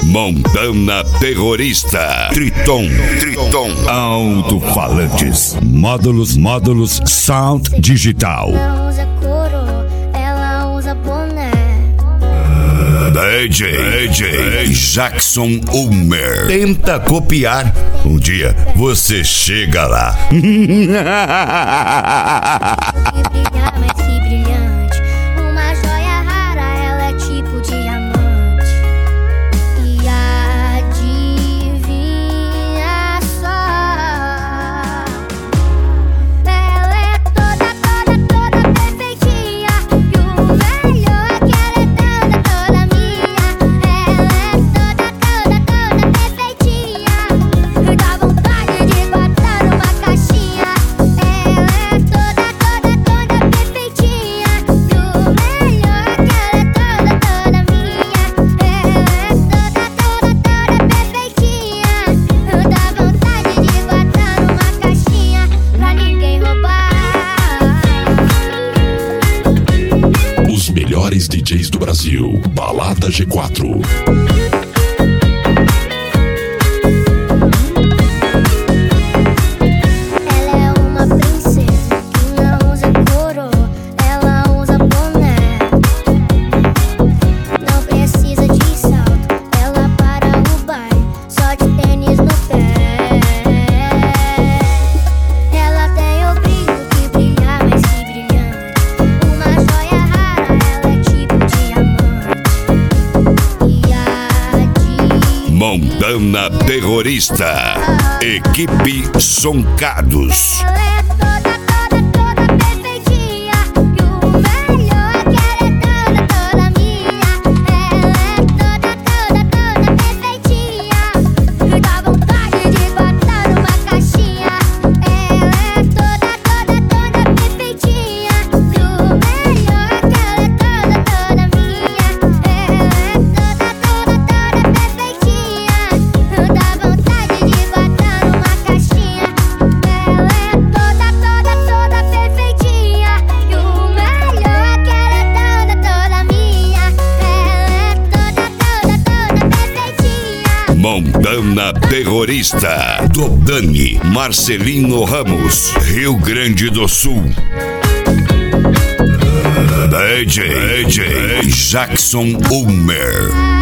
Montana Terrorista. Triton. Alto-falantes. Módulos Sound Digital. Ela usa couro, ela usa boné. DJ Jackson Ulmer. Tenta copiar. Um dia você chega lá. Que brilha, mas que brilhante. Uma joia rara, ela é tipo diamante. E adivinha só, ela é toda perfeitinha. E o melhor é que ela é toda minha. Ela é toda perfeitinha. Dá vontade de botar numa caixinha. Ela é toda perfeitinha. E o melhor é que ela é toda minha. Ela é toda perfeitinha. Dá vontade de botar numa caixinha pra ninguém roubar. Os melhores DJs do Brasil. Balada G4. Ela é uma princesa que não usa couro, ela usa boné. Não precisa de salto, ela para o baile só de tênis no pé. Ela tem o brilho que brilha, mas que brilhante. Uma joia rara, ela é tipo diamante. E adivinha. Montana Terrorista. Equipe Soncados. Ela é toda perfeitinha. E o melhor é que ela é toda minha. Ela é toda perfeitinha. Dá vontade de botar numa caixinha. Ela é toda perfeitinha. E o melhor é que ela é toda minha. Ela é toda perfeitinha. Dá vontade de botar numa caixinha. Ela é toda perfeitinha. E o melhor é que ela é toda minha. Ela é toda perfeitinha. Montana Terrorista. Dodani Marcelino Ramos. Rio Grande do Sul. DJ Jackson Ulmer.